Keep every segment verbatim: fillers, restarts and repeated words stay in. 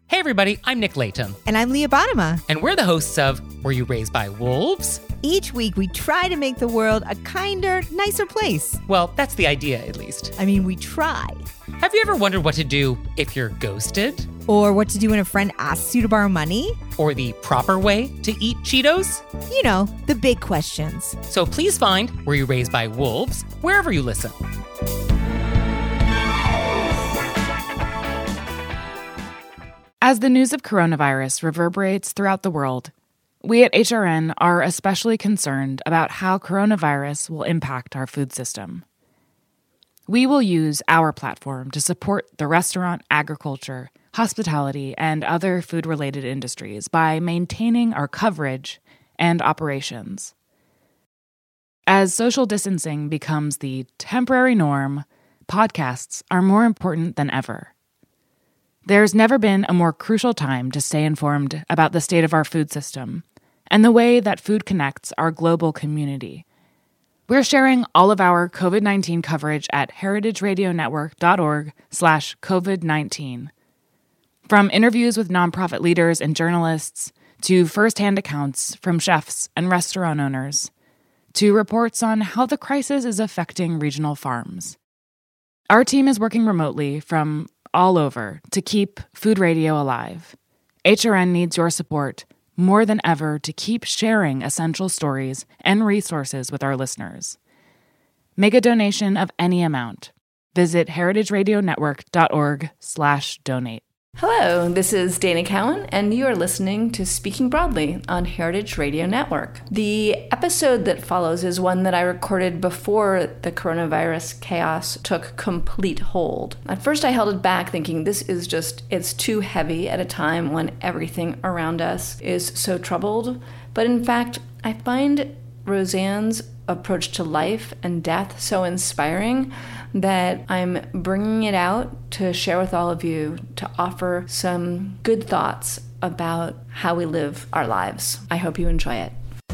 Hey everybody, I'm Nick Layton. And I'm Leah Bottima. And we're the hosts of Were You Raised by Wolves? Each week we try to make the world a kinder, nicer place. Well, that's the idea, at least. I mean, we try. Have you ever wondered what to do if you're ghosted? Or what to do when a friend asks you to borrow money? Or the proper way to eat Cheetos? You know, the big questions. So please find Were You Raised by Wolves wherever you listen. As the news of coronavirus reverberates throughout the world, we at H R N are especially concerned about how coronavirus will impact our food system. We will use our platform to support the restaurant, agriculture, hospitality, and other food-related industries by maintaining our coverage and operations. As social distancing becomes the temporary norm, podcasts are more important than ever. There's never been a more crucial time to stay informed about the state of our food system and the way that food connects our global community. We're sharing all of our covid nineteen coverage at heritageradionetwork.org slash COVID-19. From interviews with nonprofit leaders and journalists, to firsthand accounts from chefs and restaurant owners, to reports on how the crisis is affecting regional farms. Our team is working remotely from all over to keep food radio alive. H R N needs your support more than ever to keep sharing essential stories and resources with our listeners. Make a donation of any amount. Visit heritageradionetwork.org slash donate. Hello, this is Dana Cowan, and you are listening to Speaking Broadly on Heritage Radio Network. The episode that follows is one that I recorded before the coronavirus chaos took complete hold. At first I held it back thinking this is just, it's too heavy at a time when everything around us is so troubled. But in fact, I find Roseanne's approach to life and death so inspiring that I'm bringing it out to share with all of you, to offer some good thoughts about how we live our lives. I hope you enjoy it.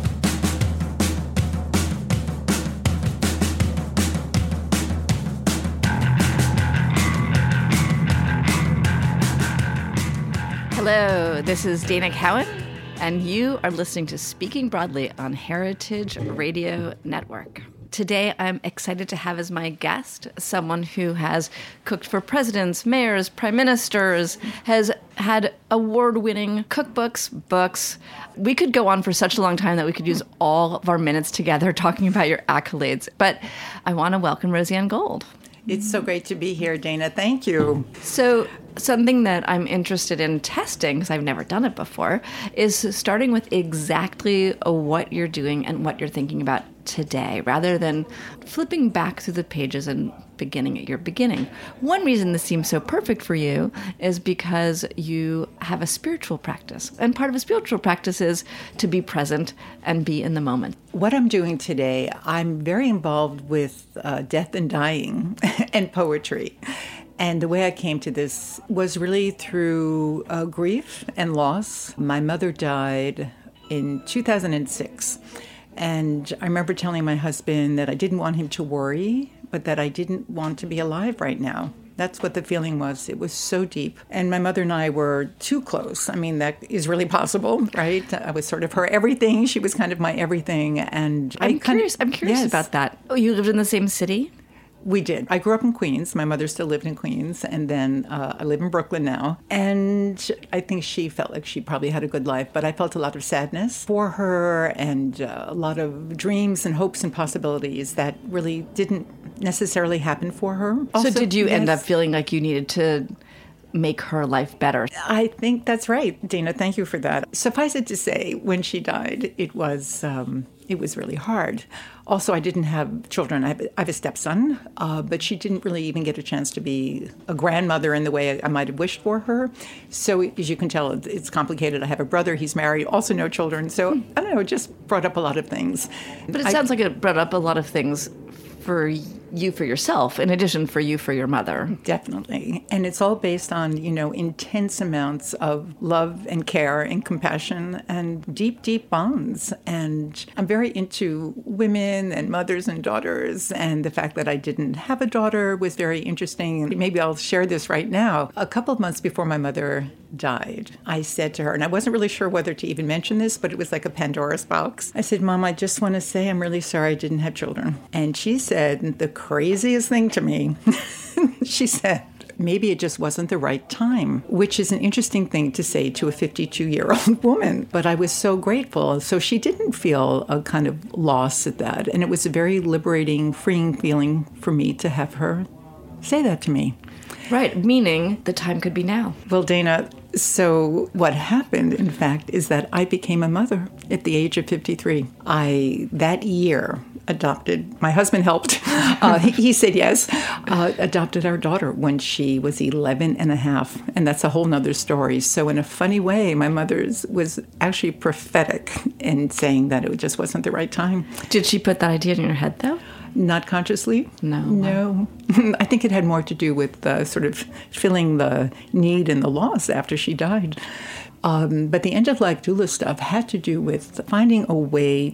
Hello, this is Dana Cowan, and you are listening to Speaking Broadly on Heritage Radio Network. Today, I'm excited to have as my guest someone who has cooked for presidents, mayors, prime ministers, has had award-winning cookbooks, books. We could go on for such a long time that we could use all of our minutes together talking about your accolades. But I want to welcome Roseanne Gold. It's so great to be here, Dana. Thank you. So something that I'm interested in testing, because I've never done it before, is starting with exactly what you're doing and what you're thinking about today, rather than flipping back through the pages and beginning at your beginning. One reason this seems so perfect for you is because you have a spiritual practice. And part of a spiritual practice is to be present and be in the moment. What I'm doing today, I'm very involved with uh, death and dying and poetry. And the way I came to this was really through uh, grief and loss. My mother died in two thousand six. And I remember telling my husband that I didn't want him to worry, but that I didn't want to be alive right now. That's what the feeling was. It was so deep. And my mother and I were too close. I mean, that is really possible, right? I was sort of her everything. She was kind of my everything. And I'm I kind curious. of, I'm curious yes. about that. Oh, you lived in the same city? We did. I grew up in Queens. My mother still lived in Queens. And then uh, I live in Brooklyn now. And I think she felt like she probably had a good life. But I felt a lot of sadness for her and uh, a lot of dreams and hopes and possibilities that really didn't necessarily happen for her. Also, so did you yes, end up feeling like you needed to make her life better? I think that's right, Dana. Thank you for that. Suffice it to say, when she died, it was um, it was really hard. Also, I didn't have children. I have, I have a stepson, uh, but she didn't really even get a chance to be a grandmother in the way I might have wished for her. So as you can tell, it's complicated. I have a brother. He's married, also no children. So I don't know, it just brought up a lot of things. But it I, sounds like it brought up a lot of things for you for yourself in addition for you for your mother. Definitely. And it's all based on, you know, intense amounts of love and care and compassion and deep, deep bonds. And I'm very into women and mothers and daughters. And the fact that I didn't have a daughter was very interesting. And maybe I'll share this right now. A couple of months before my mother died, I said to her, and I wasn't really sure whether to even mention this, but it was like a Pandora's box. I said, Mom, I just want to say I'm really sorry I didn't have children. And she said the craziest thing to me. She said, maybe it just wasn't the right time, which is an interesting thing to say to a fifty-two-year-old woman. But I was so grateful. So she didn't feel a kind of loss at that. And it was a very liberating, freeing feeling for me to have her say that to me. Right, meaning the time could be now. Well, Dana, so what happened, in fact, is that I became a mother at the age of fifty-three. I, that year, adopted, my husband helped, uh, he, he said yes, uh, adopted our daughter when she was eleven and a half, and that's a whole nother story. So in a funny way, my mother's was actually prophetic in saying that it just wasn't the right time. Did she put that idea in your head, though? Not consciously. No. No. I think it had more to do with uh, sort of filling the need and the loss after she died. Um, but the end-of-life doula stuff had to do with finding a way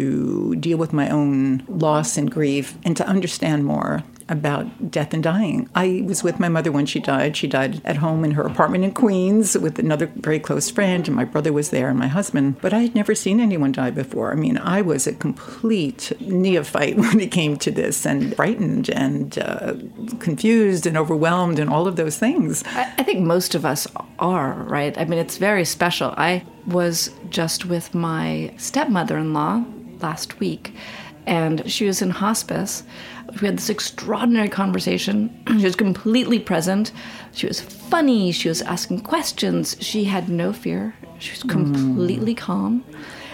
to deal with my own loss and grief and to understand more about death and dying. I was with my mother when she died. She died at home in her apartment in Queens with another very close friend, and my brother was there and my husband. But I had never seen anyone die before. I mean, I was a complete neophyte when it came to this, and frightened and uh, confused and overwhelmed and all of those things. I, I think most of us are, right? I mean, it's very special. I was just with my stepmother-in-law last week, and she was in hospice. We had this extraordinary conversation. She was completely present. She was funny. She was asking questions. She had no fear. She was completely mm. calm.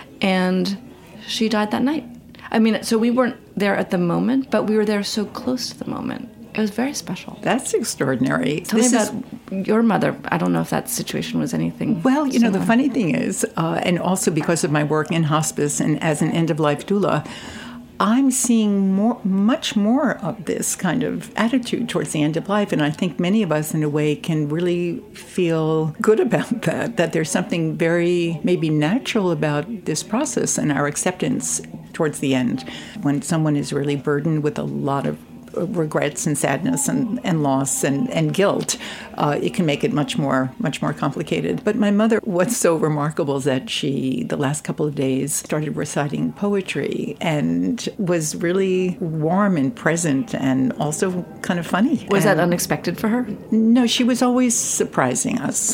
And she died that night. I mean, so we weren't there at the moment, but we were there so close to the moment. It was very special. That's extraordinary. Tell this me about is... your mother. I don't know if that situation was anything Well, you similar. know, the funny thing is, uh, and also because of my work in hospice and as an end-of-life doula, I'm seeing more, much more of this kind of attitude towards the end of life. And I think many of us, in a way, can really feel good about that, that there's something very maybe natural about this process and our acceptance towards the end. When someone is really burdened with a lot of regrets and sadness and, and loss and, and guilt, uh, it can make it much more much more complicated. But my mother, what's so remarkable is that she, the last couple of days, started reciting poetry and was really warm and present and also kind of funny. Was and that unexpected for her? No, she was always surprising us.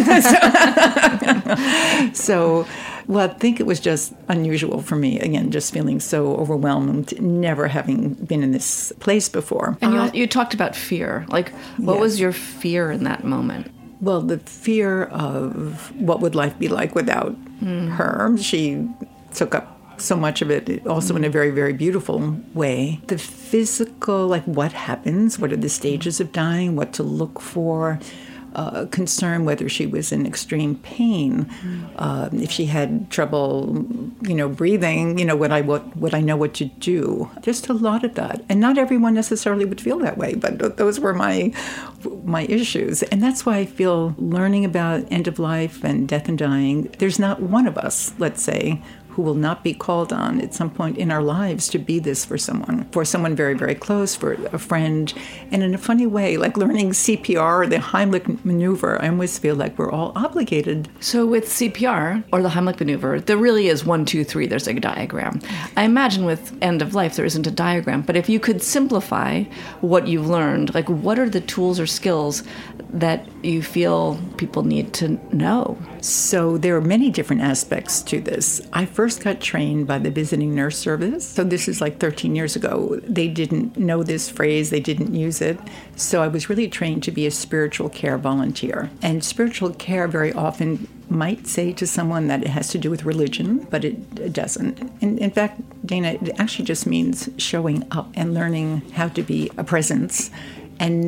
so... Well, I think it was just unusual for me, again, just feeling so overwhelmed, never having been in this place before. And you, uh, you talked about fear. Like, what yes. was your fear in that moment? Well, the fear of what would life be like without mm. her. She took up so much of it, also mm. in a very, very beautiful way. The physical, like what happens, what are the stages of dying, what to look for. Uh, concern whether she was in extreme pain, mm. uh, if she had trouble, you know, breathing, you know, would I what would I know what to do? Just a lot of that, and not everyone necessarily would feel that way, but th- those were my my issues, and that's why I feel learning about end of life and death and dying. There's not one of us, let's say, who will not be called on at some point in our lives to be this for someone, for someone very, very close, for a friend. And in a funny way, like learning C P R or the Heimlich maneuver, I always feel like we're all obligated. So with C P R, or the Heimlich maneuver, there really is one, two, three, there's a diagram. I imagine with end of life, there isn't a diagram, but if you could simplify what you've learned, like what are the tools or skills that you feel people need to know? So there are many different aspects to this. I first got trained by the visiting nurse service. So this is like thirteen years ago. They didn't know this phrase. They didn't use it. So I was really trained to be a spiritual care volunteer. And spiritual care very often might say to someone that it has to do with religion, but it, it doesn't. In, in fact, Dana, it actually just means showing up and learning how to be a presence and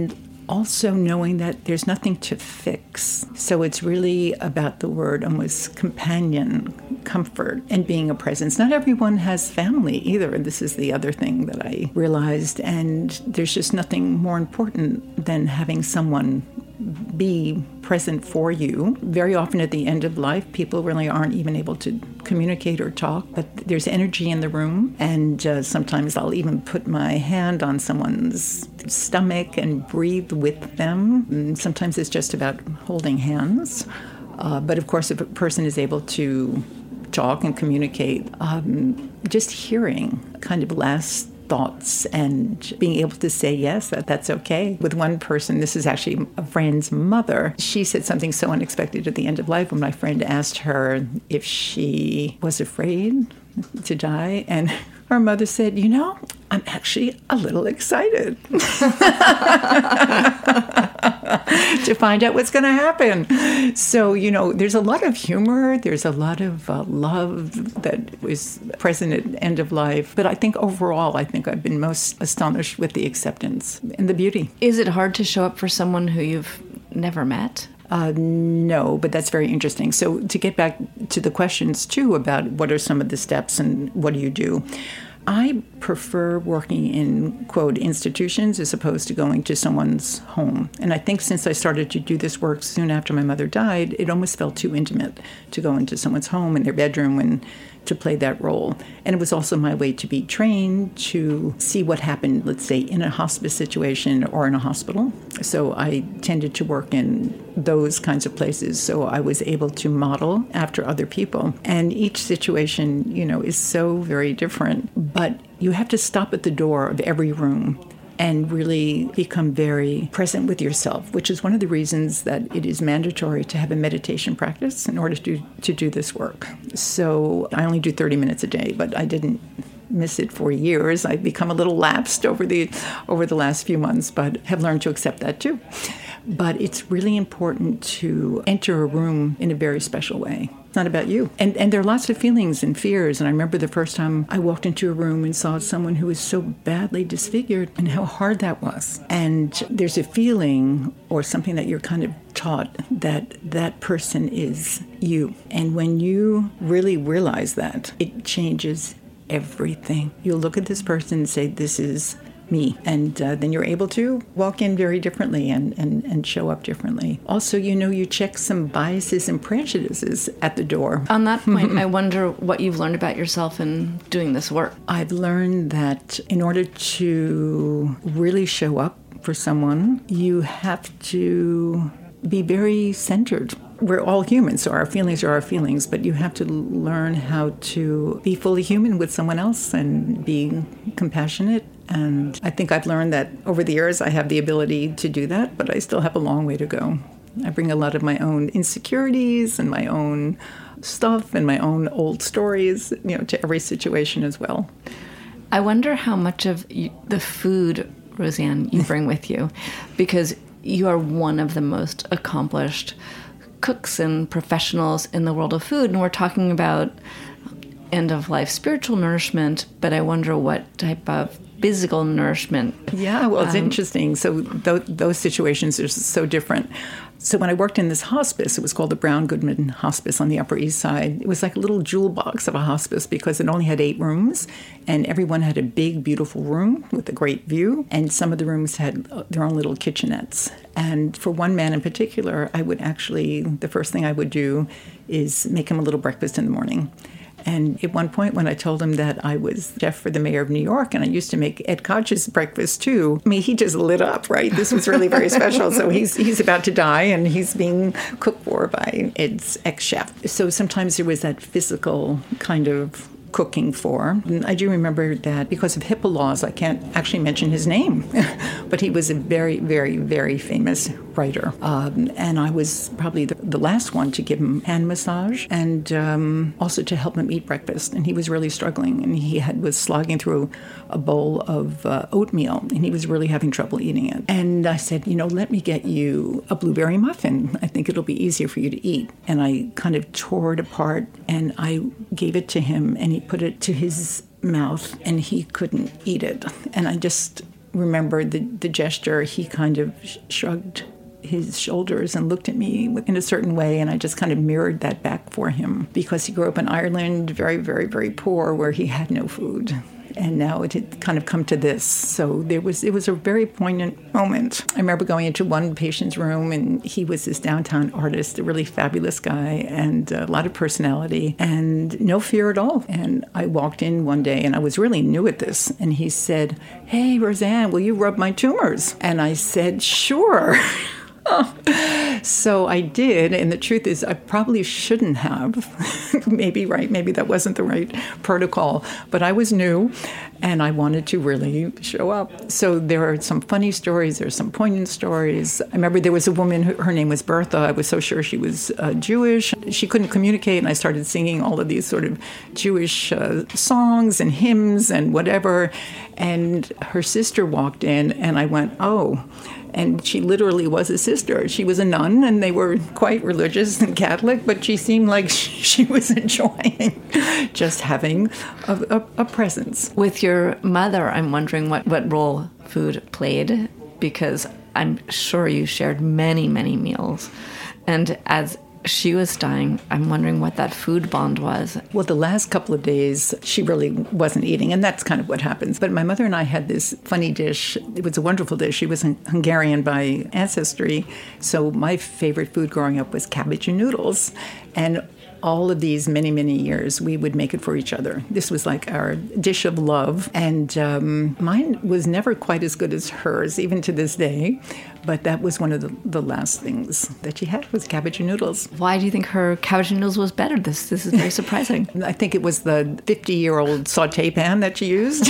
also knowing that there's nothing to fix. So it's really about the word almost companion, comfort, and being a presence. Not everyone has family either. This is the other thing that I realized. And there's just nothing more important than having someone be present for you. Very often at the end of life, people really aren't even able to communicate or talk, but there's energy in the room. And uh, sometimes I'll even put my hand on someone's stomach and breathe with them. And sometimes it's just about holding hands. Uh, but of course, if a person is able to talk and communicate, um, just hearing kind of last thoughts and being able to say yes, that that's okay. With one person, this is actually a friend's mother, she said something so unexpected at the end of life when my friend asked her if she was afraid to die, and her mother said, you know, I'm actually a little excited to find out what's going to happen. So, you know, there's a lot of humor. There's a lot of uh, love that was present at the end of life. But I think overall, I think I've been most astonished with the acceptance and the beauty. Is it hard to show up for someone who you've never met? Uh, no, but that's very interesting. So to get back to the questions, too, about what are some of the steps and what do you do, I prefer working in, quote, institutions as opposed to going to someone's home. And I think since I started to do this work soon after my mother died, it almost felt too intimate to go into someone's home in their bedroom and to play that role. And it was also my way to be trained to see what happened, let's say, in a hospice situation or in a hospital. So I tended to work in those kinds of places. So I was able to model after other people. And each situation, you know, is so very different. But you have to stop at the door of every room and really become very present with yourself, which is one of the reasons that it is mandatory to have a meditation practice in order to, to do this work. So I only do thirty minutes a day, but I didn't miss it for years. I've become a little lapsed over the over the last few months, but have learned to accept that too. But it's really important to enter a room in a very special way. It's not about you. And and there are lots of feelings and fears. And I remember the first time I walked into a room and saw someone who was so badly disfigured and how hard that was. And there's a feeling or something that you're kind of taught that that person is you. And when you really realize that, it changes everything. You'll look at this person and say, this is me. And uh, then you're able to walk in very differently and, and, and show up differently. Also, you know, you check some biases and prejudices at the door. On that point, I wonder what you've learned about yourself in doing this work. I've learned that in order to really show up for someone, you have to be very centered. We're all humans, so our feelings are our feelings, but you have to learn how to be fully human with someone else and be compassionate. And I think I've learned that over the years I have the ability to do that, but I still have a long way to go. I bring a lot of my own insecurities and my own stuff and my own old stories, you know, to every situation as well. I wonder how much of the food, Roseanne, you bring with you, because you are one of the most accomplished cooks and professionals in the world of food, and we're talking about end-of-life spiritual nourishment, but I wonder what type of physical nourishment. Yeah, well, it's um, interesting. So th- those situations are so different. So when I worked in this hospice, it was called the Brown Goodman Hospice on the Upper East Side. It was like a little jewel box of a hospice because it only had eight rooms, and everyone had a big, beautiful room with a great view, and some of the rooms had their own little kitchenettes. And for one man in particular, I would actually, the first thing I would do is make him a little breakfast in the morning. And at one point when I told him that I was chef for the mayor of New York and I used to make Ed Koch's breakfast too, I mean, he just lit up, right? This was really very special. So he's he's about to die and he's being cooked for by Ed's ex-chef. So sometimes there was that physical kind of cooking for. And I do remember that because of HIPAA laws, I can't actually mention his name, but he was a very, very, very famous writer. Um, and I was probably the, the last one to give him hand massage and um, also to help him eat breakfast. And he was really struggling, and he had was slogging through a bowl of uh, oatmeal, and he was really having trouble eating it. And I said, you know, let me get you a blueberry muffin. I think it'll be easier for you to eat. And I kind of tore it apart, and I gave it to him, and he put it to his mouth, and he couldn't eat it. And I just remember the, the gesture. He kind of shrugged his shoulders and looked at me in a certain way, and I just kind of mirrored that back for him, because he grew up in Ireland, very, very, very poor, where he had no food. And now it had kind of come to this. So there was it was a very poignant moment. I remember going into one patient's room, and he was this downtown artist, a really fabulous guy, and a lot of personality, and no fear at all. And I walked in one day, and I was really new at this, and he said, "Hey, Roseanne, will you rub my tumors?" And I said, "Sure." So I did, and the truth is I probably shouldn't have. Maybe, right, maybe that wasn't the right protocol, but I was new, and I wanted to really show up. So there are some funny stories, there are some poignant stories. I remember there was a woman, who, her name was Bertha. I was so sure she was uh, Jewish. She couldn't communicate, and I started singing all of these sort of Jewish uh, songs and hymns and whatever, and her sister walked in, and I went, oh. And she literally was a sister. She was a nun, and they were quite religious and Catholic, but she seemed like she was enjoying just having a, a, a presence. With your mother, I'm wondering what, what role food played, because I'm sure you shared many, many meals. And as she was dying, I'm wondering what that food bond was. Well, the last couple of days, she really wasn't eating, and that's kind of what happens. But my mother and I had this funny dish. It was a wonderful dish. She was Hungarian by ancestry, so my favorite food growing up was cabbage and noodles. And all of these many, many years, we would make it for each other. This was like our dish of love. And um, mine was never quite as good as hers, even to this day. But that was one of the, the last things that she had, was cabbage and noodles. Why do you think her cabbage and noodles was better? This this is very surprising. I think it was the fifty-year-old sauté pan that she used.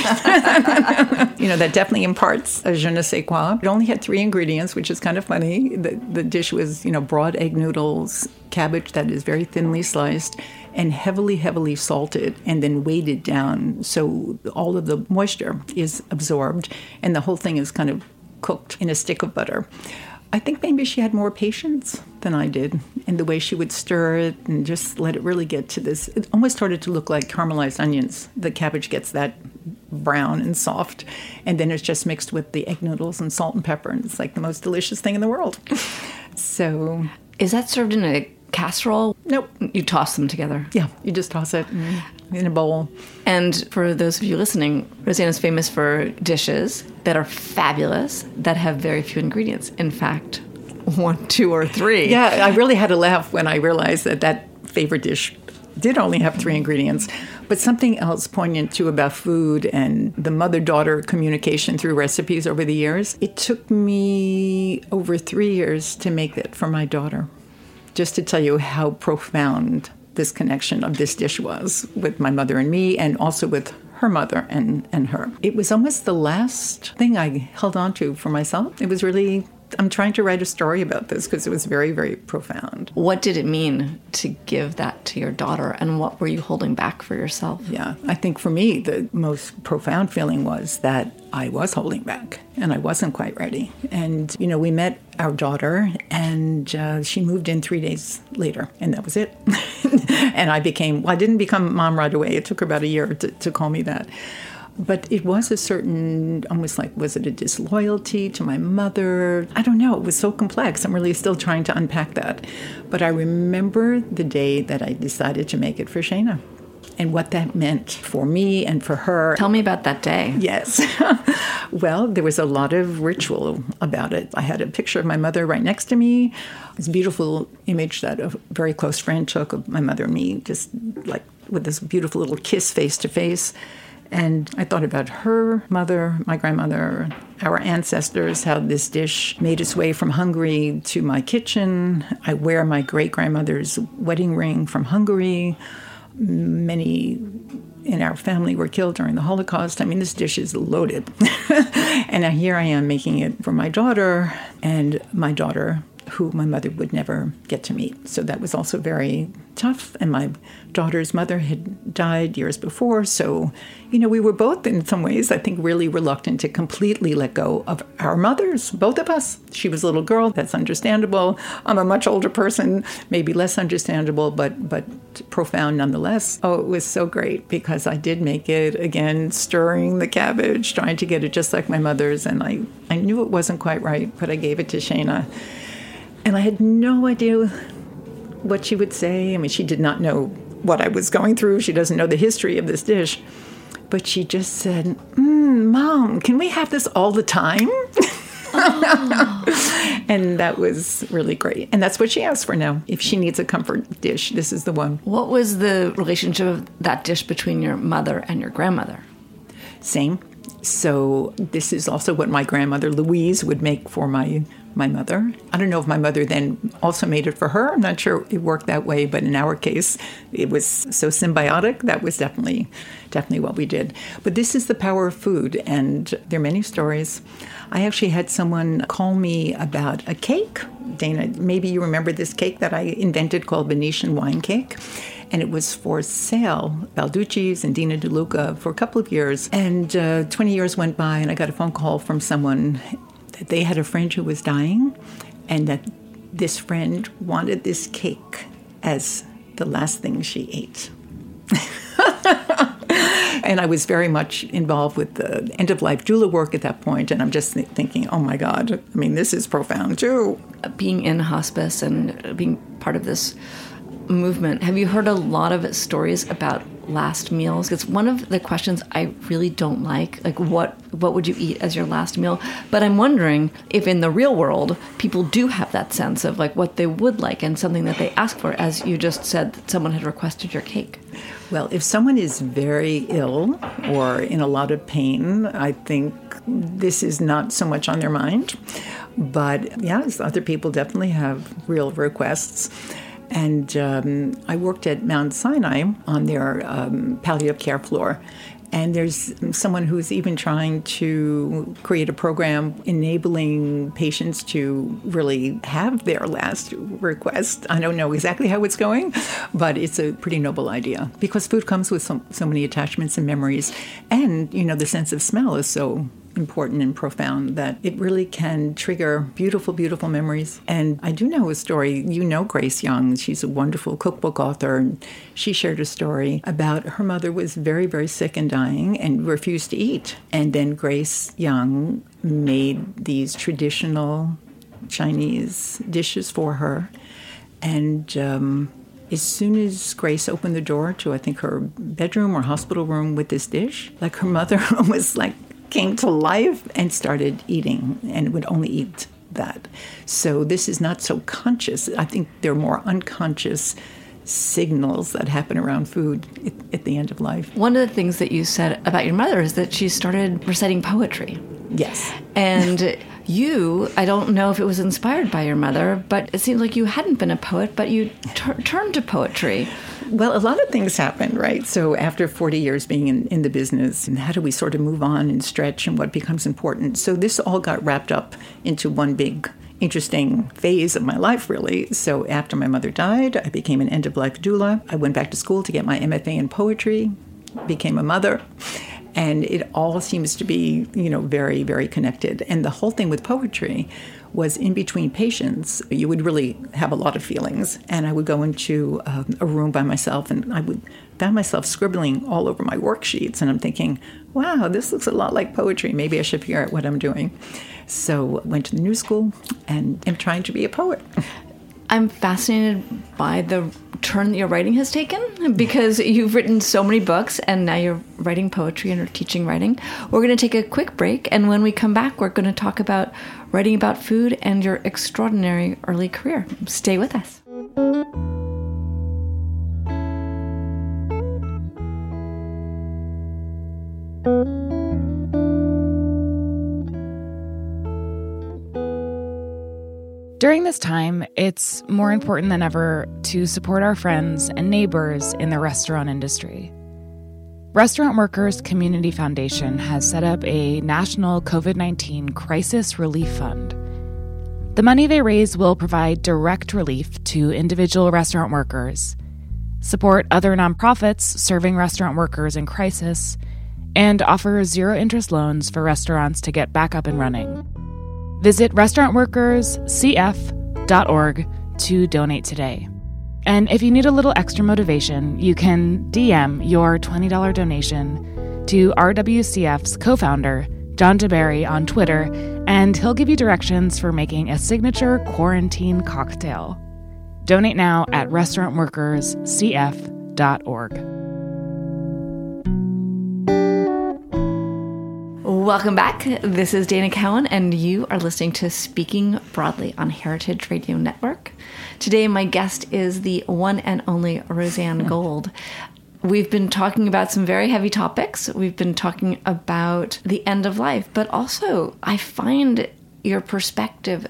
You know, that definitely imparts a je ne sais quoi. It only had three ingredients, which is kind of funny. The, the dish was, you know, broad egg noodles, cabbage that is very thinly sliced, and heavily, heavily salted, and then weighted down so all of the moisture is absorbed, and the whole thing is kind of cooked in a stick of butter. I think maybe she had more patience than I did in the way she would stir it and just let it really get to this. It almost started to look like caramelized onions. The cabbage gets that brown and soft, and then it's just mixed with the egg noodles and salt and pepper, and it's like the most delicious thing in the world. So... Is that served in a casserole? Nope. You toss them together? Yeah, you just toss it in a bowl. And for those of you listening, Roseanne is famous for dishes that are fabulous, that have very few ingredients. In fact, one, two, or three. Yeah, I really had to laugh when I realized that that favorite dish did only have three ingredients. But something else poignant, too, about food and the mother-daughter communication through recipes over the years, it took me over three years to make that for my daughter, just to tell you how profound this connection of this dish was with my mother and me, and also with her mother and, and her. It was almost the last thing I held on to for myself. It was really... I'm trying to write a story about this because it was very, very profound. What did it mean to give that to your daughter, and what were you holding back for yourself? Yeah, I think for me, the most profound feeling was that I was holding back and I wasn't quite ready. And, you know, we met our daughter, and uh, she moved in three days later, and that was it. And I became, well, I didn't become mom right away. It took her about a year to, to call me that. But it was a certain, almost like, was it a disloyalty to my mother? I don't know. It was so complex. I'm really still trying to unpack that. But I remember the day that I decided to make it for Shayna, and what that meant for me and for her. Tell me about that day. Yes. Well, there was a lot of ritual about it. I had a picture of my mother right next to me. This beautiful image that a very close friend took of my mother and me, just like with this beautiful little kiss face to face. And I thought about her mother, my grandmother, our ancestors, how this dish made its way from Hungary to my kitchen. I wear my great-grandmother's wedding ring from Hungary. Many in our family were killed during the Holocaust. I mean, this dish is loaded. And now here I am making it for my daughter, and my daughter who my mother would never get to meet. So that was also very tough. And my daughter's mother had died years before. So, you know, we were both in some ways, I think, really reluctant to completely let go of our mothers, both of us. She was a little girl. That's understandable. I'm a much older person, maybe less understandable, but but profound nonetheless. Oh, it was so great because I did make it, again, stirring the cabbage, trying to get it just like my mother's. And I, I knew it wasn't quite right, but I gave it to Shana. And I had no idea what she would say. I mean, she did not know what I was going through. She doesn't know the history of this dish. But she just said, mm, Mom, can we have this all the time? Oh. And that was really great. And that's what she asks for now. If she needs a comfort dish, this is the one. What was the relationship of that dish between your mother and your grandmother? Same. So this is also what my grandmother Louise would make for my my mother. I don't know if my mother then also made it for her. I'm not sure it worked that way, but in our case, it was so symbiotic. That was definitely, definitely what we did. But this is the power of food, and there are many stories. I actually had someone call me about a cake. Dana, maybe you remember this cake that I invented called Venetian wine cake. And it was for sale, Balducci's and Dina DeLuca, for a couple of years. And uh, twenty years went by, and I got a phone call from someone that they had a friend who was dying, and that this friend wanted this cake as the last thing she ate. And I was very much involved with the end-of-life doula work at that point, and I'm just th- thinking, oh my God, I mean, this is profound too. Being in hospice and being part of this movement, have you heard a lot of stories about last meals? It's one of the questions I really don't like. Like, what what would you eat as your last meal? But I'm wondering if in the real world, people do have that sense of like what they would like and something that they ask for, as you just said that someone had requested your cake. Well, if someone is very ill or in a lot of pain, I think this is not so much on their mind. But yes, other people definitely have real requests. And um, I worked at Mount Sinai on their um, palliative care floor. And there's someone who's even trying to create a program enabling patients to really have their last request. I don't know exactly how it's going, but it's a pretty noble idea because food comes with so, so many attachments and memories. And, you know, the sense of smell is so important and profound that it really can trigger beautiful, beautiful memories. And I do know a story. You know Grace Young. She's a wonderful cookbook author. And she shared a story about her mother was very, very sick and dying and refused to eat. And then Grace Young made these traditional Chinese dishes for her. And um, as soon as Grace opened the door to, I think, her bedroom or hospital room with this dish, like her mother was like, came to life and started eating and would only eat that. So this is not so conscious. I think there are more unconscious signals that happen around food at, at the end of life. One of the things that you said about your mother is that she started reciting poetry. Yes. And you, I don't know if it was inspired by your mother, but it seems like you hadn't been a poet, but you tur- turned to poetry. Well, a lot of things happened, right? So after forty years being in, in the business, and how do we sort of move on and stretch and what becomes important? So this all got wrapped up into one big, interesting phase of my life, really. So after my mother died, I became an end-of-life doula. I went back to school to get my M F A in poetry, became a mother. And it all seems to be, you know, very, very connected. And the whole thing with poetry was in between patients, you would really have a lot of feelings. And I would go into um, a room by myself and I would found myself scribbling all over my worksheets. And I'm thinking, wow, this looks a lot like poetry. Maybe I should figure out what I'm doing. So I went to the New School and am trying to be a poet. I'm fascinated by the turn that your writing has taken because you've written so many books and now you're writing poetry and are teaching writing. We're going to take a quick break, and when we come back, we're going to talk about writing about food and your extraordinary early career. Stay with us. During this time, it's more important than ever to support our friends and neighbors in the restaurant industry. Restaurant Workers Community Foundation has set up a national COVID nineteen crisis relief fund. The money they raise will provide direct relief to individual restaurant workers, support other nonprofits serving restaurant workers in crisis, and offer zero-interest loans for restaurants to get back up and running. Visit restaurant workers c f dot org to donate today. And if you need a little extra motivation, you can D M your twenty dollars donation to R W C F's co-founder, John DeBerry, on Twitter, and he'll give you directions for making a signature quarantine cocktail. Donate now at restaurant workers c f dot org. Welcome back. This is Dana Cowan, and you are listening to Speaking Broadly on Heritage Radio Network. Today, my guest is the one and only Roseanne Gold. We've been talking about some very heavy topics. We've been talking about the end of life, but also I find your perspective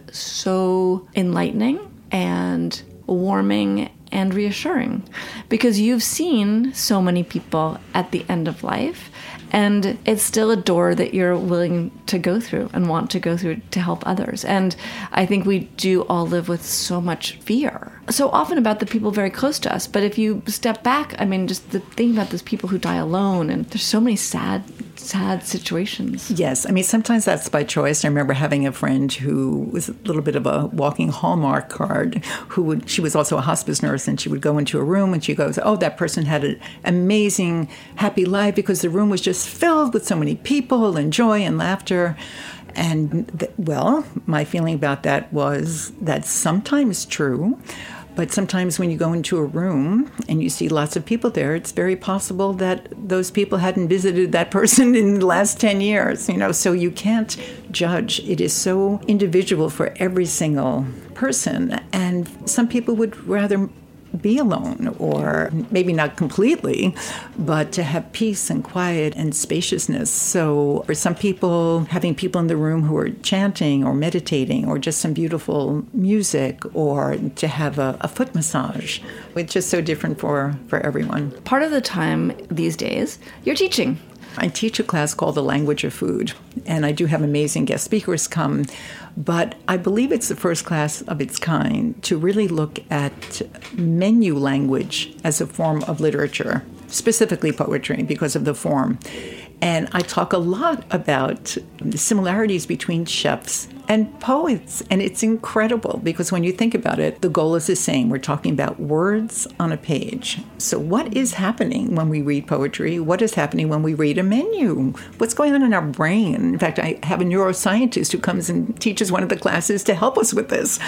so enlightening and warming and reassuring, because you've seen so many people at the end of life, and it's still a door that you're willing to go through and want to go through to help others. And I think we do all live with so much fear, so often about the people very close to us. But if you step back, I mean, just the thing about those people who die alone, and there's so many sad, sad situations. Yes. I mean, sometimes that's by choice. I remember having a friend who was a little bit of a walking Hallmark card, who would, she was also a hospice nurse, and she would go into a room and she goes, oh, that person had an amazing, happy life because the room was just filled with so many people and joy and laughter. And, th- well, my feeling about that was that's sometimes true. But sometimes when you go into a room and you see lots of people there, it's very possible that those people hadn't visited that person in the last ten years, you know, so you can't judge. It is so individual for every single person. And some people would rather be alone, or maybe not completely, but to have peace and quiet and spaciousness. So for some people, having people in the room who are chanting or meditating or just some beautiful music, or to have a, a foot massage, it's just so different for, for everyone. Part of the time these days, you're teaching. I teach a class called The Language of Food, and I do have amazing guest speakers come, but I believe it's the first class of its kind to really look at menu language as a form of literature, specifically poetry, because of the form. And I talk a lot about the similarities between chefs and poets. And it's incredible because when you think about it, the goal is the same. We're talking about words on a page. So what is happening when we read poetry? What is happening when we read a menu? What's going on in our brain? In fact, I have a neuroscientist who comes and teaches one of the classes to help us with this.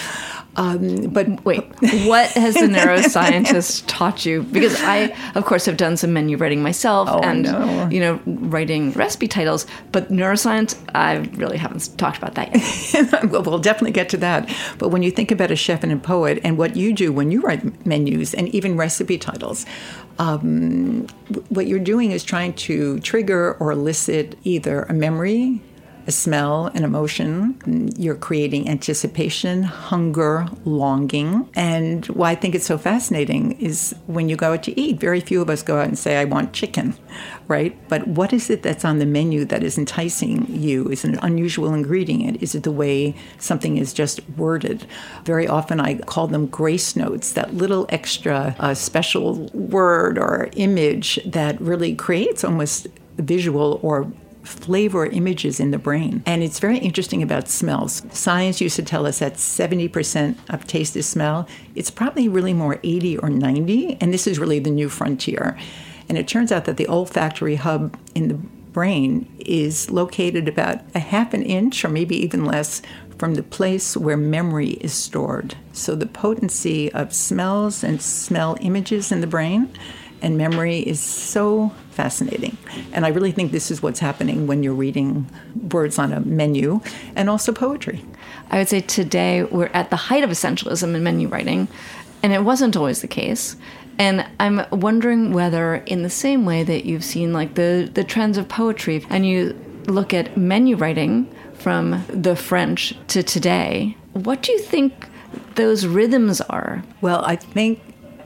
Um, but wait, what has the neuroscientist taught you? Because I, of course, have done some menu writing myself, oh, and no. you know, writing recipe titles. But neuroscience, I really haven't talked about that yet. Well, we'll definitely get to that. But when you think about a chef and a poet, and what you do when you write menus and even recipe titles, um, what you're doing is trying to trigger or elicit either a memory, a smell, an emotion. You're creating anticipation, hunger, longing. And why I think it's so fascinating is when you go out to eat, very few of us go out and say, I want chicken, right? But what is it that's on the menu that is enticing you? Is it an unusual ingredient? Is it the way something is just worded? Very often I call them grace notes, that little extra uh, special word or image that really creates almost visual or flavor images in the brain. And it's very interesting about smells. Science used to tell us that seventy percent of taste is smell. It's probably really more eighty or ninety, and this is really the new frontier. And it turns out that the olfactory hub in the brain is located about a half an inch or maybe even less from the place where memory is stored. So the potency of smells and smell images in the brain and memory is so fascinating. And I really think this is what's happening when you're reading words on a menu and also poetry. I would say today we're at the height of essentialism in menu writing, and it wasn't always the case. And I'm wondering whether in the same way that you've seen like the, the trends of poetry, and you look at menu writing from the French to today, what do you think those rhythms are? Well, I think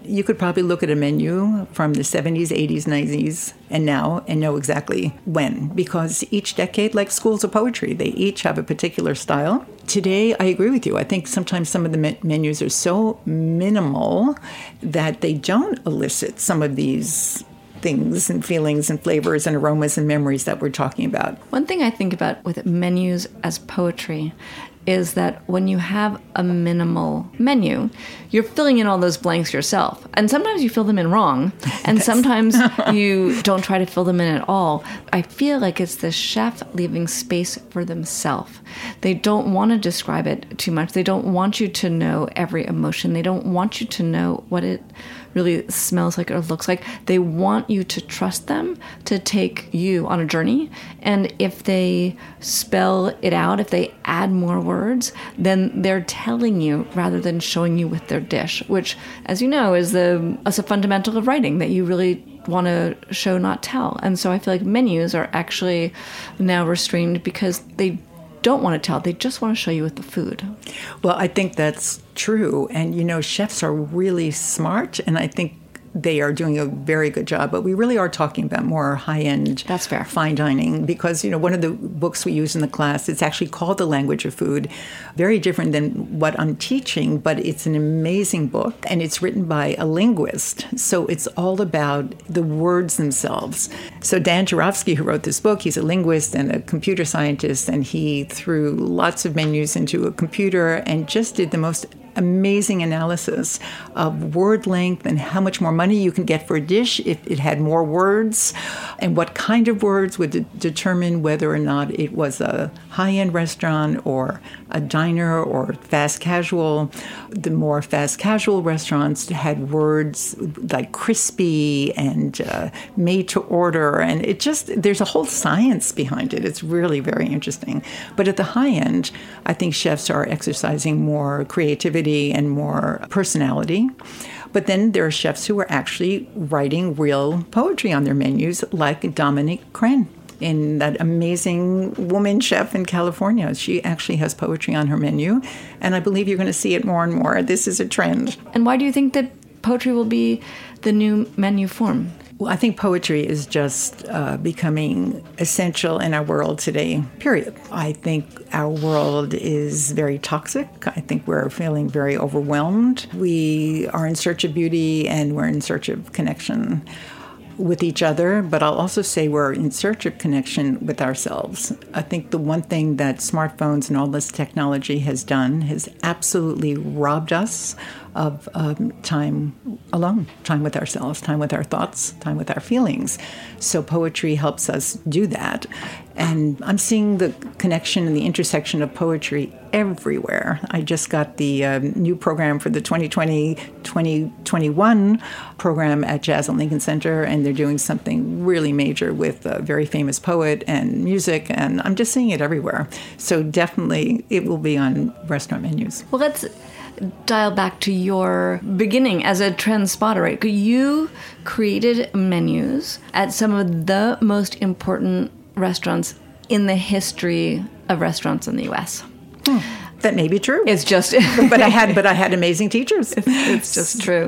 You could probably look at a menu from the seventies, eighties, nineties, and now, and know exactly when, because each decade, like schools of poetry, they each have a particular style. Today, I agree with you. I think sometimes some of the me- menus are so minimal that they don't elicit some of these things and feelings and flavors and aromas and memories that we're talking about. One thing I think about with menus as poetry is that when you have a minimal menu, you're filling in all those blanks yourself. And sometimes you fill them in wrong, and sometimes you don't try to fill them in at all. I feel like it's the chef leaving space for themselves. They don't want to describe it too much. They don't want you to know every emotion. They don't want you to know what it really smells like or looks like. They want you to trust them to take you on a journey. And if they spell it out, if they add more words, then they're telling you rather than showing you with their dish, which, as you know, is the is a fundamental of writing, that you really want to show, not tell. And so I feel like menus are actually now restrained because they don't want to tell. They just want to show you with the food. Well, I think that's true. And, you know, chefs are really smart, and I think they are doing a very good job. But we really are talking about more high-end That's fair. fine dining because, you know, one of the books we use in the class, it's actually called The Language of Food. Very different than what I'm teaching, but it's an amazing book, and it's written by a linguist. So it's all about the words themselves. So Dan Jarofsky, who wrote this book, he's a linguist and a computer scientist, and he threw lots of menus into a computer and just did the most amazing analysis of word length and how much more money you can get for a dish if it had more words, and what kind of words would de- determine whether or not it was a high-end restaurant or a diner or fast casual. The more fast casual restaurants had words like crispy and uh, made to order, and it just, there's a whole science behind it. It's really very interesting. But at the high end, I think chefs are exercising more creativity and more personality. But then there are chefs who are actually writing real poetry on their menus, like Dominique Crenn, in that amazing woman chef in California. She actually has poetry on her menu, and I believe you're going to see it more and more. This is a trend. And why do you think that poetry will be the new menu form? Well, I think poetry is just uh, becoming essential in our world today, period. I think our world is very toxic. I think we're feeling very overwhelmed. We are in search of beauty, and we're in search of connection with each other, but I'll also say we're in search of connection with ourselves. I think the one thing that smartphones and all this technology has done has absolutely robbed us of um, time alone, time with ourselves, time with our thoughts, time with our feelings. So poetry helps us do that. And I'm seeing the connection and the intersection of poetry everywhere. I just got the um, new program for the twenty twenty twenty twenty-one program at Jazz at Lincoln Center, and they're doing something really major with a very famous poet and music, and I'm just seeing it everywhere. So definitely it will be on restaurant menus. Well, let's dial back to your beginning as a trend spotter, right? You created menus at some of the most important restaurants in the history of restaurants in the U S. Hmm. That may be true. It's just, but I had, but I had amazing teachers. It's just true.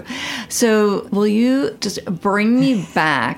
So, will you just bring me back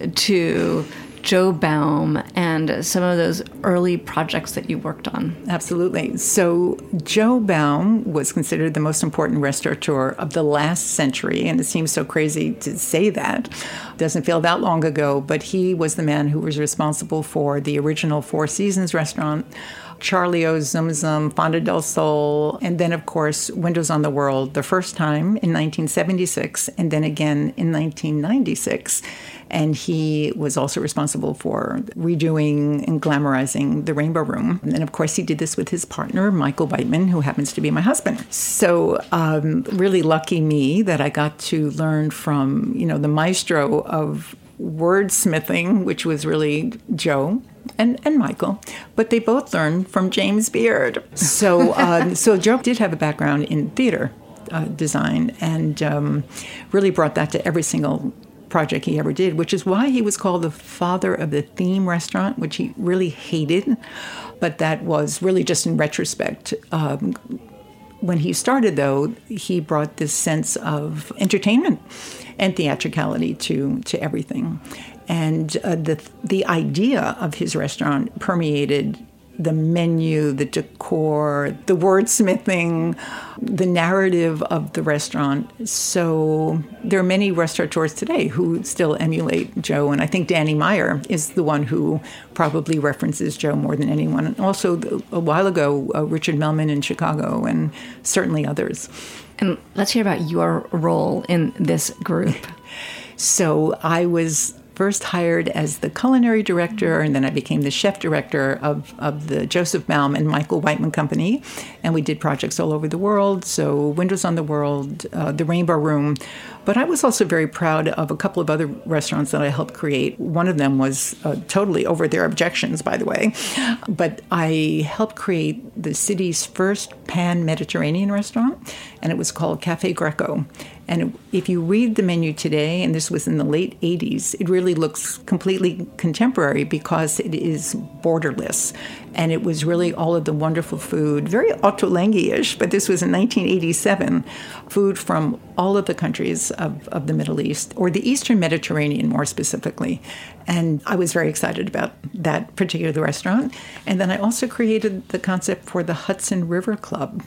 to Joe Baum and some of those early projects that you worked on? Absolutely. So Joe Baum was considered the most important restaurateur of the last century, and it seems so crazy to say that. It doesn't feel that long ago, but he was the man who was responsible for the original Four Seasons restaurant, Charlie O's Zum Zum, Fonda del Sol, and then, of course, Windows on the World, the first time in nineteen seventy-six, and then again in nineteen ninety-six. And he was also responsible for redoing and glamorizing the Rainbow Room. And then, of course, he did this with his partner, Michael Weitman, who happens to be my husband. So um, really lucky me that I got to learn from, you know, the maestro of wordsmithing, which was really Joe and, and Michael, but they both learned from James Beard. So, uh, so Joe did have a background in theater uh, design, and um, really brought that to every single project he ever did, which is why he was called the father of the theme restaurant, which he really hated, but that was really just in retrospect um, when he started, though, he brought this sense of entertainment and theatricality to, to everything. And uh, the the idea of his restaurant permeated the menu, the decor, the wordsmithing, the narrative of the restaurant. So there are many restaurateurs today who still emulate Joe, and I think Danny Meyer is the one who probably references Joe more than anyone. And also, a while ago, uh, Richard Melman in Chicago, and certainly others. And let's hear about your role in this group. So I was first hired as the culinary director, and then I became the chef director of, of the Joseph Baum and Michael Whiteman Company. And we did projects all over the world, so Windows on the World, uh, the Rainbow Room. But I was also very proud of a couple of other restaurants that I helped create. One of them was uh, totally over their objections, by the way. But I helped create the city's first pan-Mediterranean restaurant, and it was called Cafe Greco. And if you read the menu today, and this was in the late eighties, it really looks completely contemporary because it is borderless. And it was really all of the wonderful food, very Ottolenghi-ish, but this was in nineteen eighty-seven, food from all of the countries of, of the Middle East, or the Eastern Mediterranean more specifically. And I was very excited about that particular restaurant. And then I also created the concept for the Hudson River Club.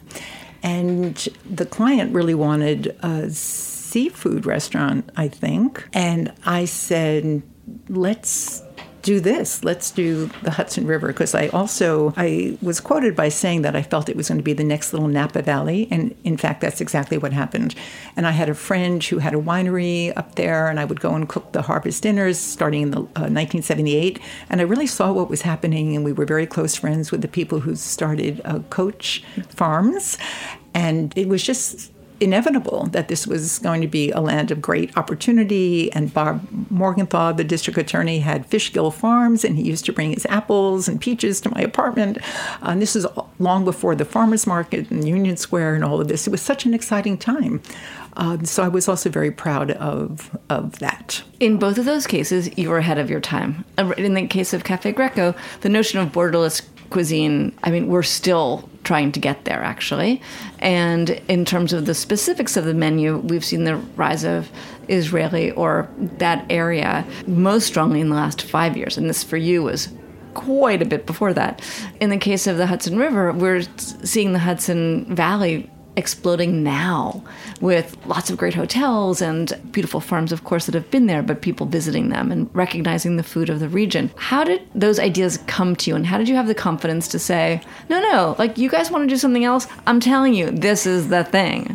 And the client really wanted a seafood restaurant, I think. And I said, let's do this. Let's do the Hudson River. Because I also, I was quoted by saying that I felt it was going to be the next little Napa Valley. And in fact, that's exactly what happened. And I had a friend who had a winery up there, and I would go and cook the harvest dinners starting in the uh, nineteen seventy-eight. And I really saw what was happening, and we were very close friends with the people who started uh, Coach Farms. And it was just inevitable that this was going to be a land of great opportunity. And Bob Morgenthau, the district attorney, had Fishgill Farms, and he used to bring his apples and peaches to my apartment. Uh, and this is long before the farmers market and Union Square and all of this. It was such an exciting time. Uh, so I was also very proud of of that. In both of those cases, you were ahead of your time. In the case of Cafe Greco, the notion of borderless cuisine, I mean, we're still trying to get there, actually. And in terms of the specifics of the menu, we've seen the rise of Israeli or that area most strongly in the last five years. And this, for you, was quite a bit before that. In the case of the Hudson River, we're seeing the Hudson Valley exploding now with lots of great hotels and beautiful farms, of course, that have been there, but people visiting them and recognizing the food of the region. How did those ideas come to you, and how did you have the confidence to say, no, no, like, you guys want to do something else? I'm telling you, this is the thing.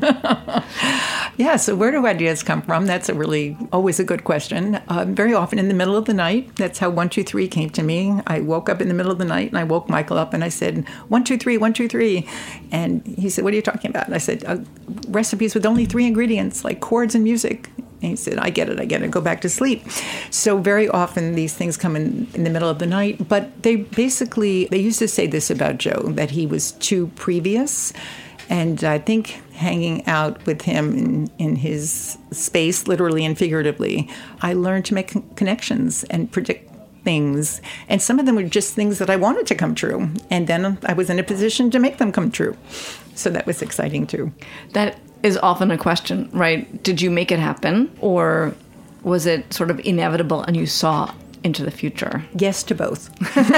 Yeah, so where do ideas come from? That's a really always a good question. Uh, very often in the middle of the night. That's how one two three came to me. I woke up in the middle of the night, and I woke Michael up, and I said, one two three, one two three. And he said, what are you talking about? And I said, uh, recipes with only three ingredients, like chords and music. And he said, I get it, I get it, go back to sleep. So very often these things come in, in the middle of the night, but they basically, they used to say this about Joe, that he was too previous. And I think hanging out with him in, in his space, literally and figuratively, I learned to make connections and predict things. And some of them were just things that I wanted to come true. And then I was in a position to make them come true. So that was exciting too. That is often a question, right? Did you make it happen, or was it sort of inevitable and you saw into the future? Yes to both.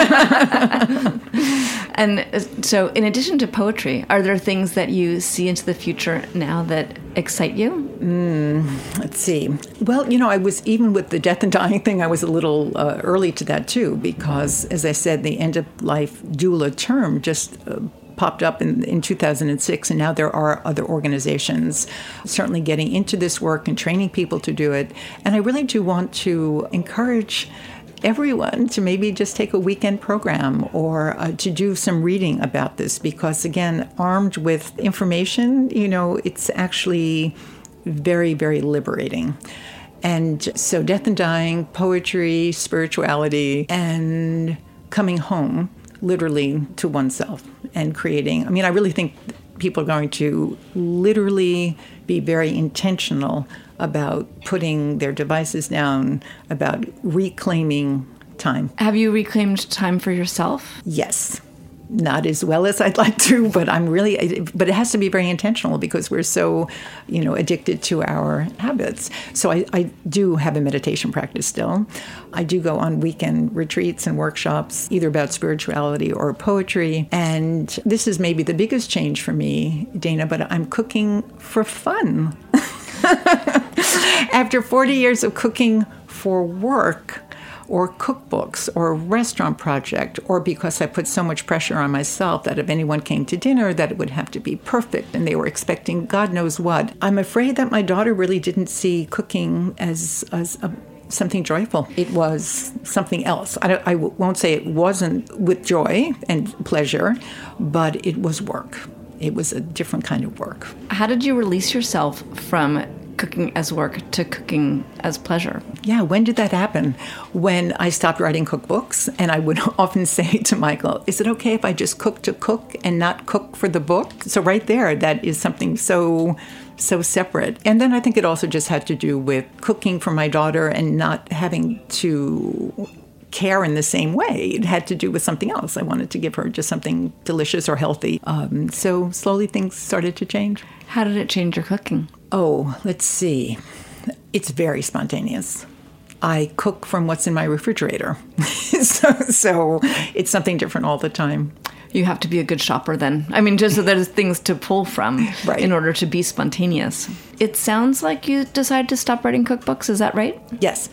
And so in addition to poetry, are there things that you see into the future now that excite you? Mm, let's see. Well, you know, I was, even with the death and dying thing, I was a little uh, early to that too, because as I said, the end-of-life doula term just uh, popped up in, in two thousand six, and now there are other organizations certainly getting into this work and training people to do it. And I really do want to encourage everyone to maybe just take a weekend program or uh, to do some reading about this, because again, armed with information, you know, it's actually very, very liberating. And so death and dying, poetry, spirituality, and coming home literally to oneself and creating. I mean, I really think people are going to literally be very intentional about putting their devices down, about reclaiming time. Have you reclaimed time for yourself? Yes. not as well as I'd like to, but I'm really, but it has to be very intentional because we're so, you know, addicted to our habits. So I, I do have a meditation practice still. I do go on weekend retreats and workshops, either about spirituality or poetry. And this is maybe the biggest change for me, Dana, but I'm cooking for fun. After forty years of cooking for work, or cookbooks, or a restaurant project, or because I put so much pressure on myself that if anyone came to dinner, that it would have to be perfect, and they were expecting God knows what. I'm afraid that my daughter really didn't see cooking as, as a, something joyful. It was something else. I, don't, I won't say it wasn't with joy and pleasure, but it was work. It was a different kind of work. How did you release yourself from cooking as work to cooking as pleasure? Yeah, when did that happen? When I stopped writing cookbooks, and I would often say to Michael, is it okay if I just cook to cook and not cook for the book? So right there, that is something so, so separate. And then I think it also just had to do with cooking for my daughter and not having to care in the same way. It had to do with something else. I wanted to give her just something delicious or healthy. Um, so slowly things started to change. How did it change your cooking? Oh, let's see. It's very spontaneous. I cook from what's in my refrigerator. so, so it's something different all the time. You have to be a good shopper then. I mean, just so there's things to pull from right. in order to be spontaneous. It sounds like you decided to stop writing cookbooks. Is that right? Yes.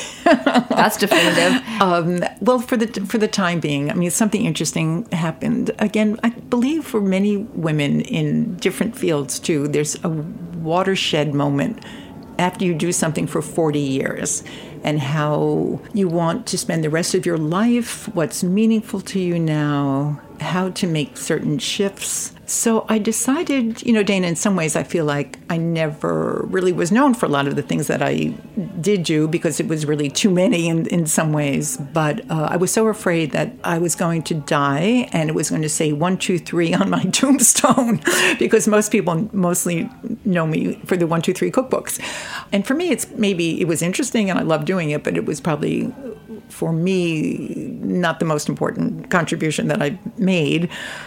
That's definitive. Um, well, for the for the time being, I mean, something interesting happened. Again, I believe for many women in different fields, too, there's a watershed moment after you do something for forty years and how you want to spend the rest of your life, what's meaningful to you now, how to make certain shifts. So I decided, you know, Dana, in some ways I feel like I never really was known for a lot of the things that I did do because it was really too many in, in some ways. But uh, I was so afraid that I was going to die and it was going to say one, two, three on my tombstone because most people mostly know me for the one, two, three cookbooks. And for me, it's maybe it was interesting and I loved doing it, but it was probably, for me, not the most important contribution that I made.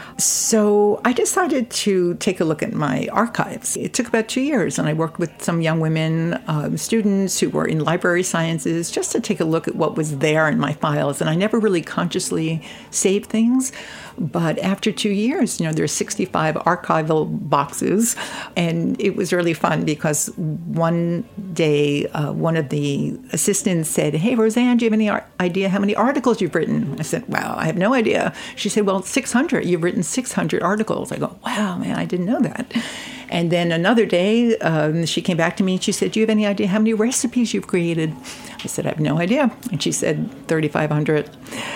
So I decided to take a look at my archives. It took about two years, and I worked with some young women, um, students who were in library sciences, just to take a look at what was there in my files. And I never really consciously saved things. But after two years, you know, there's sixty-five archival boxes, and it was really fun because one day uh, one of the assistants said, "Hey, Roseanne, do you have any ar- idea how many articles you've written?" I said, "Well, I have no idea." She said, "Well, six hundred. You've written six hundred articles." I go, "Wow, man, I didn't know that." And then another day, um, she came back to me and she said, "Do you have any idea how many recipes you've created?" I said, "I have no idea." And she said, thirty-five hundred.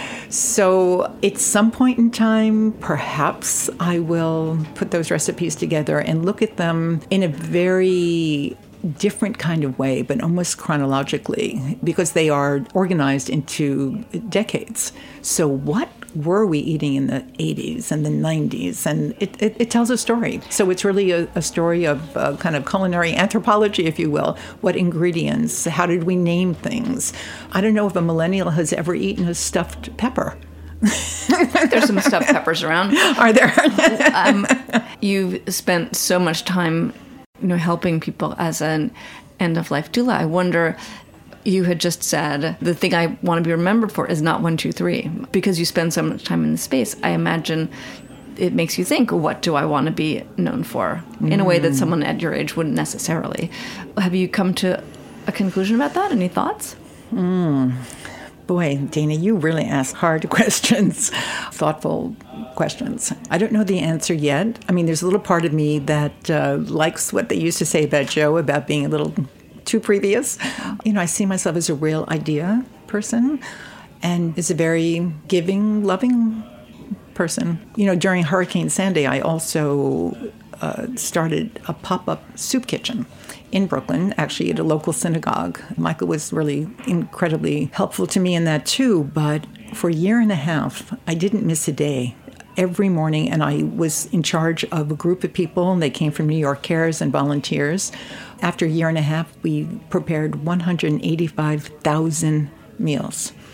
So at some point in time, perhaps I will put those recipes together and look at them in a very different kind of way, but almost chronologically, because they are organized into decades. So what were we eating in the eighties and the nineties? And it, it, it tells a story. So it's really a, a story of uh, kind of culinary anthropology, if you will. What ingredients? How did we name things? I don't know if a millennial has ever eaten a stuffed pepper. There's some stuffed peppers around. Are there? um, you've spent so much time, you know, helping people as an end-of-life doula. I wonder, you had just said, the thing I want to be remembered for is not one, two, three. Because you spend so much time in the space, I imagine it makes you think, what do I want to be known for? In mm. a way that someone at your age wouldn't necessarily. Have you come to a conclusion about that? Any thoughts? Mm. Boy, Dana, you really ask hard questions, thoughtful questions. I don't know the answer yet. I mean, there's a little part of me that uh, likes what they used to say about Joe, about being a little too previous. You know, I see myself as a real idea person and as a very giving, loving person. You know, during Hurricane Sandy, I also uh, started a pop-up soup kitchen in Brooklyn, actually at a local synagogue. Michael was really incredibly helpful to me in that too, but for a year and a half, I didn't miss a day. Every morning, and I was in charge of a group of people, and they came from New York Cares and volunteers. After a year and a half, we prepared one hundred eighty-five thousand meals.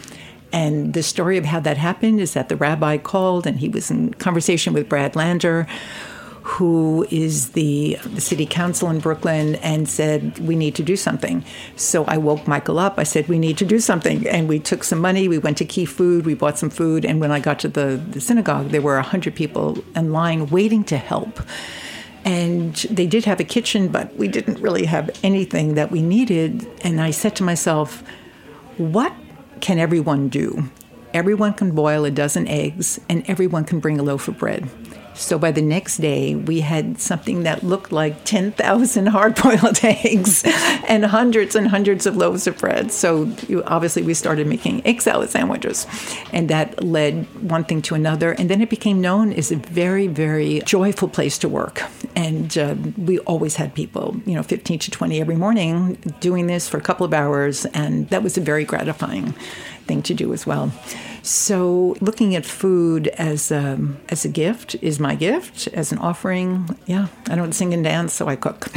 And the story of how that happened is that the rabbi called and he was in conversation with Brad Lander, who is the, the city council in Brooklyn, and said, we need to do something. So I woke Michael up. I said, we need to do something. And we took some money. We went to Key Food. We bought some food. And when I got to the, the synagogue, there were one hundred people in line waiting to help. And they did have a kitchen, but we didn't really have anything that we needed. And I said to myself, what can everyone do? Everyone can boil a dozen eggs, and everyone can bring a loaf of bread. So by the next day, we had something that looked like ten thousand hard-boiled eggs and hundreds and hundreds of loaves of bread. So you, obviously we started making egg salad sandwiches, and that led one thing to another. And then it became known as a very, very joyful place to work. And uh, we always had people, you know, fifteen to twenty every morning doing this for a couple of hours. And that was a very gratifying thing to do as well. So looking at food as a, as a gift is my gift, as an offering. Yeah, I don't sing and dance, so I cook.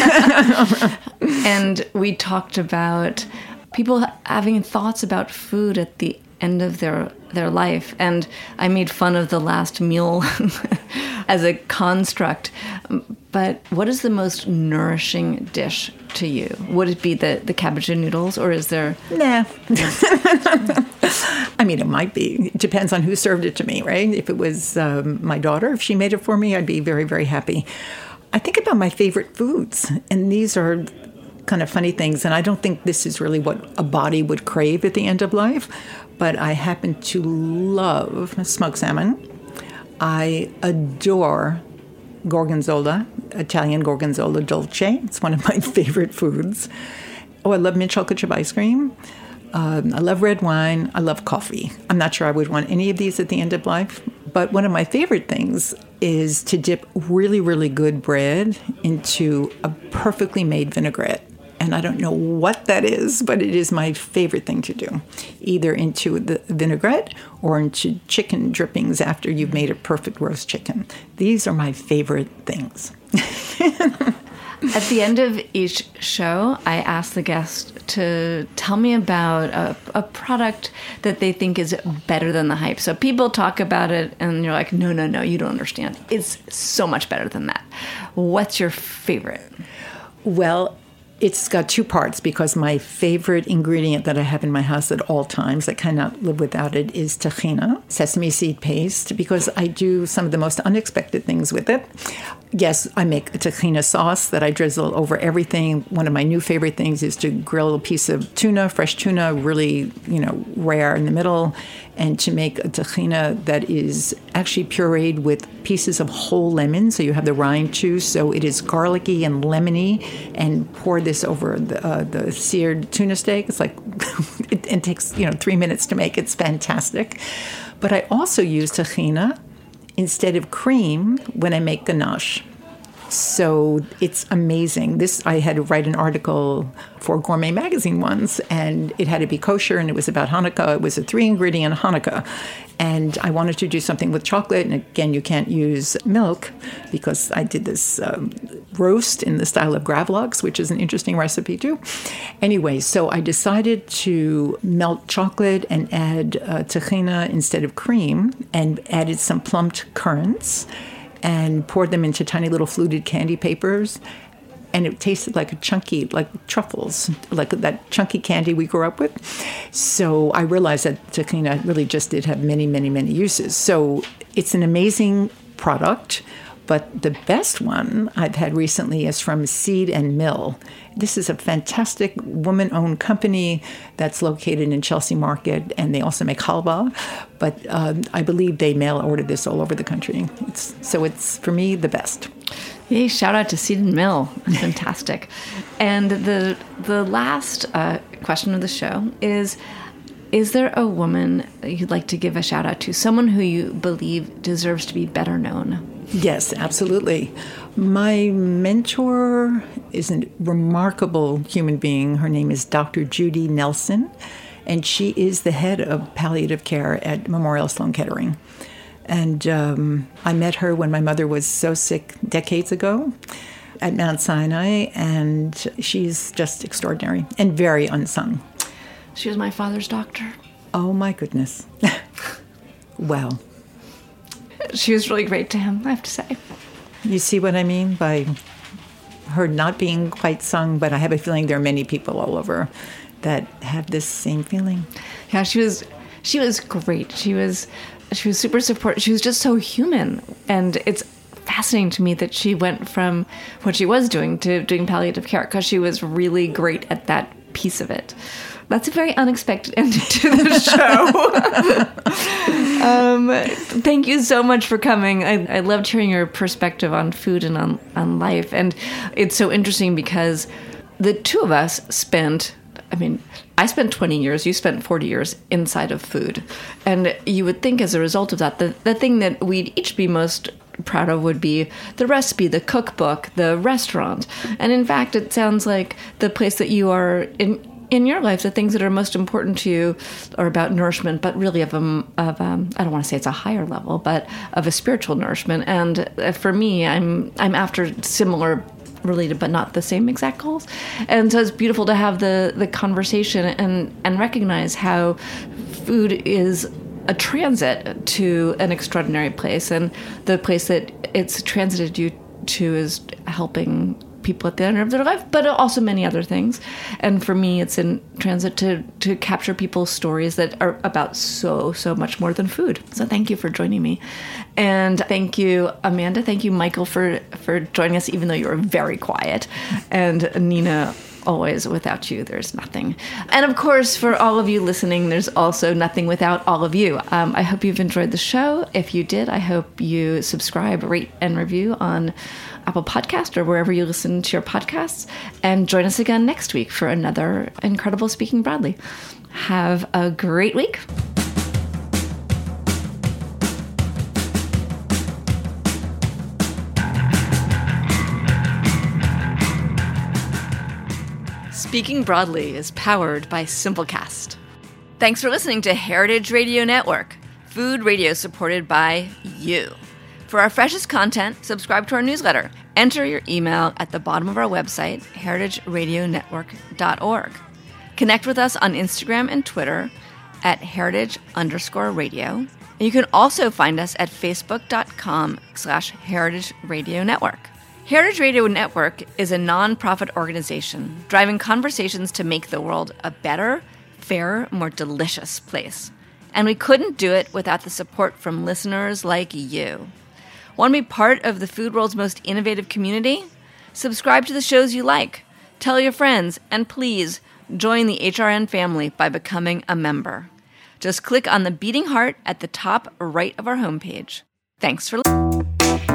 And we talked about people having thoughts about food at the end of their their life. And I made fun of the last meal as a construct. But what is the most nourishing dish to you? Would it be the, the cabbage and noodles, or is there... Nah. I mean, it might be. It depends on who served it to me, right? If it was um, my daughter, if she made it for me, I'd be very, very happy. I think about my favorite foods, and these are kind of funny things, and I don't think this is really what a body would crave at the end of life, but I happen to love smoked salmon. I adore gorgonzola, Italian gorgonzola dolce. It's one of my favorite foods. Oh, I love mint chocolate chip ice cream. Um, I love red wine. I love coffee. I'm not sure I would want any of these at the end of life, but one of my favorite things is to dip really, really good bread into a perfectly made vinaigrette. And I don't know what that is, but it is my favorite thing to do, either into the vinaigrette or into chicken drippings after you've made a perfect roast chicken. These are my favorite things. At the end of each show, I ask the guest to tell me about a, a product that they think is better than the hype. So people talk about it and you're like, no, no, no, you don't understand. It's so much better than that. What's your favorite? Well, it's got two parts, because my favorite ingredient that I have in my house at all times, I cannot live without it, is tahina, sesame seed paste, because I do some of the most unexpected things with it. Yes, I make a tahina sauce that I drizzle over everything. One of my new favorite things is to grill a piece of tuna, fresh tuna, really, you know, rare in the middle, and to make a tahina that is actually pureed with pieces of whole lemon, so you have the rind too, so it is garlicky and lemony, and pour this over the, uh, the seared tuna steak. It's like, it, it takes, you know, three minutes to make. It's fantastic. But I also use tahina instead of cream when I make ganache. So it's amazing. This, I had to write an article for Gourmet Magazine once, and it had to be kosher, and it was about Hanukkah. It was a three-ingredient Hanukkah. And I wanted to do something with chocolate. And again, you can't use milk, because I did this um, roast in the style of gravlax, which is an interesting recipe too. Anyway, so I decided to melt chocolate and add uh, tahina instead of cream, and added some plumped currants, and poured them into tiny little fluted candy papers. And it tasted like a chunky, like truffles, like that chunky candy we grew up with. So I realized that tahina really just did have many, many, many uses. So it's an amazing product. But the best one I've had recently is from Seed and Mill. This is a fantastic woman-owned company that's located in Chelsea Market, and they also make halva. But um, I believe they mail order this all over the country. It's, so it's, for me, the best. Yay, shout out to Seed and Mill. Fantastic. And the the last uh, question of the show is, is there a woman you'd like to give a shout out to, someone who you believe deserves to be better known? Yes, absolutely. My mentor is a remarkable human being. Her name is Doctor Judy Nelson, and she is the head of palliative care at Memorial Sloan Kettering. And um, I met her when my mother was so sick decades ago at Mount Sinai, and she's just extraordinary and very unsung. She was my father's doctor. Oh, my goodness. Well. She was really great to him, I have to say. You see what I mean by her not being quite sung, but I have a feeling there are many people all over that have this same feeling. Yeah, she was she was great. She was she was super supportive. She was just so human. And it's fascinating to me that she went from what she was doing to doing palliative care, because she was really great at that piece of it. That's a very unexpected ending to the show. um, thank you so much for coming. I, I loved hearing your perspective on food and on, on life. And it's so interesting because the two of us spent, I mean, I spent twenty years, you spent forty years inside of food. And you would think as a result of that, the, the thing that we'd each be most proud of would be the recipe, the cookbook, the restaurant. And in fact, it sounds like the place that you are in in your life, the things that are most important to you are about nourishment, but really of a, of um, I don't want to say it's a higher level, but of a spiritual nourishment. And for me, I'm I'm after similar, related, but not the same exact goals. And so it's beautiful to have the the conversation and and recognize how food is a transit to an extraordinary place, and the place that it's transited you to is helping people at the end of their life, but also many other things. And for me, it's in transit to to capture people's stories that are about so, so much more than food. So thank you for joining me. And thank you, Amanda. Thank you, Michael, for, for joining us, even though you were very quiet. And Nina, always, without you, there's nothing. And of course, for all of you listening, there's also nothing without all of you. Um, I hope you've enjoyed the show. If you did, I hope you subscribe, rate, and review on Apple Podcast or wherever you listen to your podcasts. And join us again next week for another incredible Speaking Broadly. Have a great week. Speaking Broadly is powered by Simplecast. Thanks for listening to Heritage Radio Network, food radio supported by you. For our freshest content, subscribe to our newsletter. Enter your email at the bottom of our website, heritage radio network dot org. Connect with us on Instagram and Twitter at heritage underscore radio. And you can also find us at facebook.com slash heritage radio network. Heritage Radio Network is a non-profit organization driving conversations to make the world a better, fairer, more delicious place. And we couldn't do it without the support from listeners like you. Want to be part of the food world's most innovative community? Subscribe to the shows you like, tell your friends, and please join the H R N family by becoming a member. Just click on the beating heart at the top right of our homepage. Thanks for listening.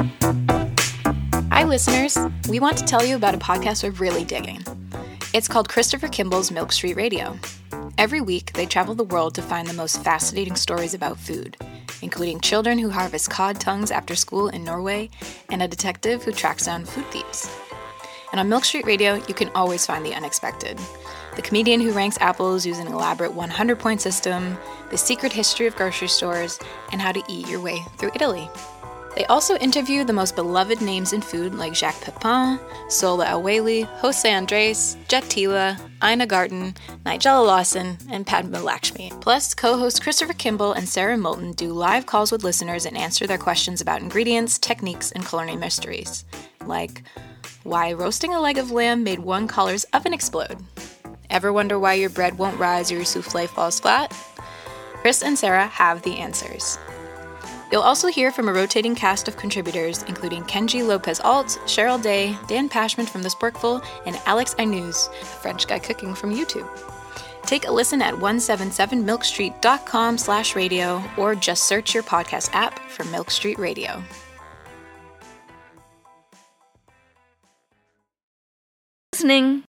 Hi, listeners. We want to tell you about a podcast we're really digging. It's called Christopher Kimball's Milk Street Radio. Every week, they travel the world to find the most fascinating stories about food, including children who harvest cod tongues after school in Norway and a detective who tracks down food thieves. And on Milk Street Radio, you can always find the unexpected. The comedian who ranks apples using an elaborate one hundred point system, the secret history of grocery stores, and how to eat your way through Italy. They also interview the most beloved names in food like Jacques Pepin, Sola El-Waylly, Jose Andres, Jet Tila, Ina Garten, Nigella Lawson, and Padma Lakshmi. Plus, co-hosts Christopher Kimball and Sarah Moulton do live calls with listeners and answer their questions about ingredients, techniques, and culinary mysteries. Like, why roasting a leg of lamb made one collar's oven explode? Ever wonder why your bread won't rise or your souffle falls flat? Chris and Sarah have the answers. You'll also hear from a rotating cast of contributors, including Kenji Lopez-Alt, Cheryl Day, Dan Pashman from The Sporkful, and Alex Ainuz, a French guy cooking from YouTube. Take a listen at one seventy-seven milk street dot com slash radio, or just search your podcast app for Milk Street Radio. Listening.